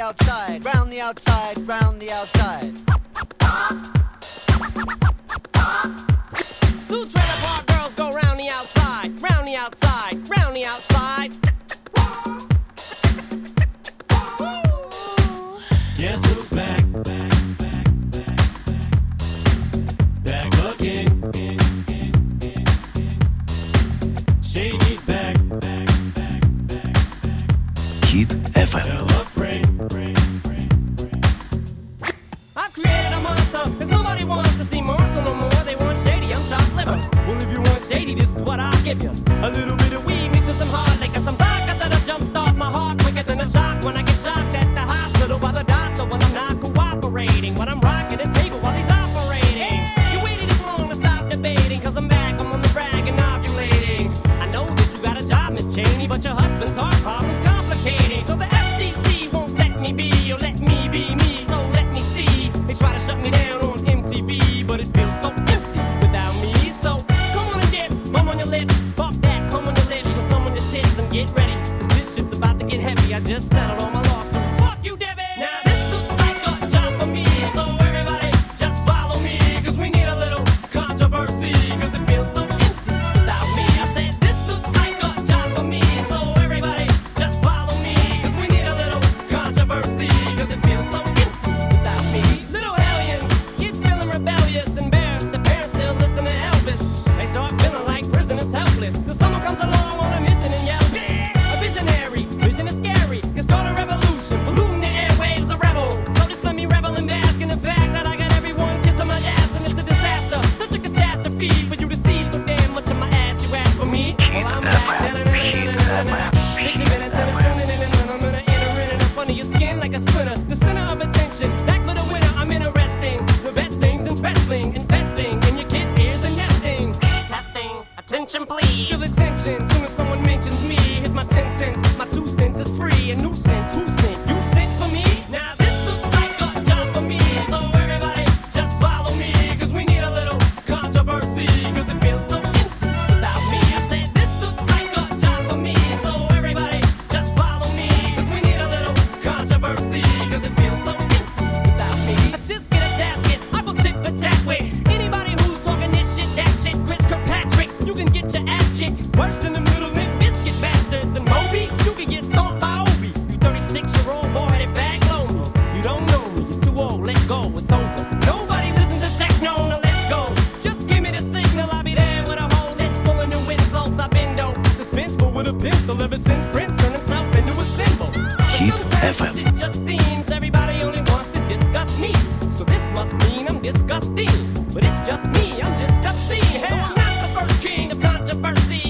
outside, round the outside, round the outside. Two trailer park girls go round the outside, round the outside, round the outside. Guess who's back? Back again. Shady's back. Hit FM. Tell a friend. I've created a monster, cause nobody wants to see Marshall no more. They want Shady, I'm chopped liver. Well, if you want Shady, this is what I'll give you. A little bit of weed mixed with some hard liquor, some vodka that'll jumpstart my heart quicker than a shock when I get shocked at the hospital by the doctor when I'm not cooperating. When I'm rocking the table while he's operating. You waited this long to stop debating, cause I'm back, I'm on the brag and ovulating. I know that you got a job, Miss Cheney, but your husband's heart problem's complicating. So the FCC won't let me be, or let me be me, so let me see. They try to shut me down on MTV, but it feels so empty without me. So come on and dip, mum on your lips, fuck that, come on your lips, and some on your tits, and get ready, cause this shit's about to get heavy. I just settled on my lawsuit. Fuck you, Debbie! Now this looks like a job for me, so everybody just follow me, cause we need a little controversy, cause it feels so empty without me. I said this looks like a job for me, so everybody just follow me, cause we need a little controversy, cause it feels so empty without me. Little hellions, kids feeling rebellious, embarrassed, the parents still listen to Elvis. They start feeling like prisoners helpless, till someone comes along on a mission and yells, yeah! A visionary, vision is scary, can start a revolution, polluting the airwaves, a rebel. So just let me revel and bask in the fact that I got everyone kissing my ass, and it's a disaster, such a catastrophe for you to see so damn much of my ass. You ask for me, well I'm back. 60 minutes and I'm tuning in and I'm gonna enter in and up under your skin like a splinter. The center of attention, back for the winner. I'm interesting, the best things in wrestling, investing in your kids' ears and nesting. Testing, attention please. Feel attention, soon as someone mentions me. Here's my 10 cents, my 2 cents is free. A nuisance, who sent? You sent for me? Now this looks like a job for me, so everybody just follow me, cause we need a little controversy, cause it feels so empty without me. I said this looks like a job for me, so everybody just follow me, cause we need a little controversy, cause it feels so empty without me. I just get a tasket, I go tit for tat with anybody who's talking this shit, that shit. Chris Kirkpatrick, you can get your ass kicked worse than the Middle Limp Biscuit bastards. And Moby, you can get stomped by Obi. You 36-year-old boy that fag lonely. You don't know me, you're too old, let go, it's over. Nobody listen to techno, now let's go. Just give me the signal, I'll be there with a whole list full of new insults. I've been dope, suspenseful with a pencil ever since Prince turned himself into a symbol. Hit Sometimes FM. It just seems everybody only wants to discuss me. So this must mean I'm disgusting. But it's just me, I'm just obscene. Hell, I'm not the first king of controversy.